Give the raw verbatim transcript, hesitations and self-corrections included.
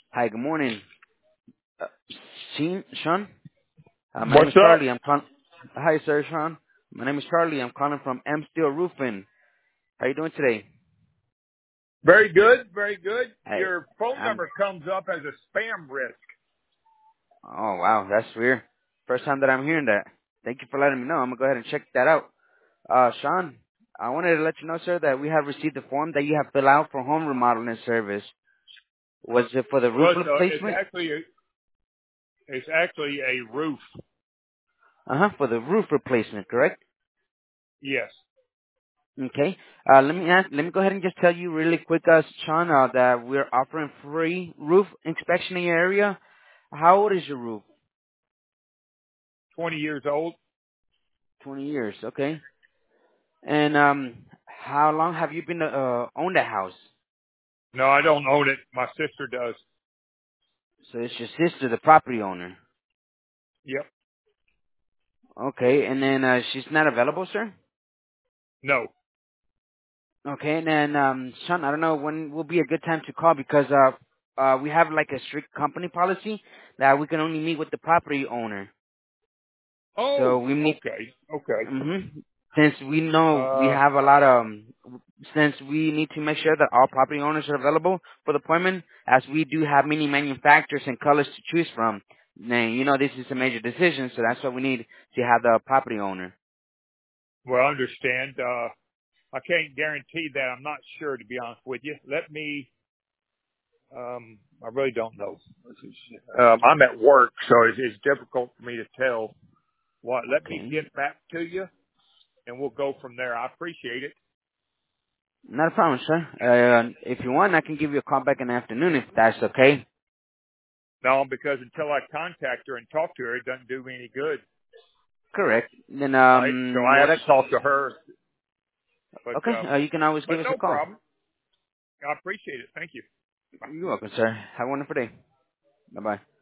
Hi, good morning. Uh, Sheen- Sean? Uh, my name What's is up? Charlie. I'm calling. Hi, sir, Sean. My name is Charlie. I'm calling from M Steel Roofing. How you doing today? Very good, very good. Hey, Your phone I'm. number comes up as a spam risk. Oh wow, that's weird. First time that I'm hearing that. Thank you for letting me know. I'm gonna go ahead and check that out. Uh, Sean, I wanted to let you know, sir, that we have received the form that you have filled out for home remodeling service. Was it for the roof Well, it's, a, it's replacement? actually a, it's actually a roof. Uh huh. For the roof replacement, correct? Yes, Okay. Uh, let me ask, let me go ahead and just tell you really quick, uh, Sean, uh, that we're offering free roof inspection in your area. How old is your roof? twenty years old. twenty years. Okay. And, um, how long have you been, uh, owned the house? No, I don't own it. My sister does. So it's your sister, the property owner. Yep. Okay. And then, uh, she's not available, sir? No. Okay. And then, um, Sean, I don't know when will be a good time to call because, uh, uh, we have like a strict company policy that we can only meet with the property owner. So Oh, we meet. okay, okay. Mm-hmm. Since we know we Uh, have a lot of, um, since we need to make sure that all property owners are available for the appointment, as we do have many manufacturers and colors to choose from. Now, you know, this is a major decision, so that's what we need to have the property owner. well, I understand. Uh, I can't guarantee that. I'm not sure, to be honest with you. Let me. Um, I really don't know. Um, I'm at work, so it's, it's difficult for me to tell. What? Let me Okay. get back to you, and we'll go from there. I appreciate it. Not a problem, sir. Uh, if you want, I can give you a call back in the afternoon if that's okay. No, because until I contact her and talk to her, it doesn't do me any good. Correct. Then, Right? So um, I what have I, to talk to her. But okay, um, uh, you can always but give us a no call. problem. I appreciate it. Thank you. Bye. You're welcome, sir. Have a wonderful day. Bye-bye.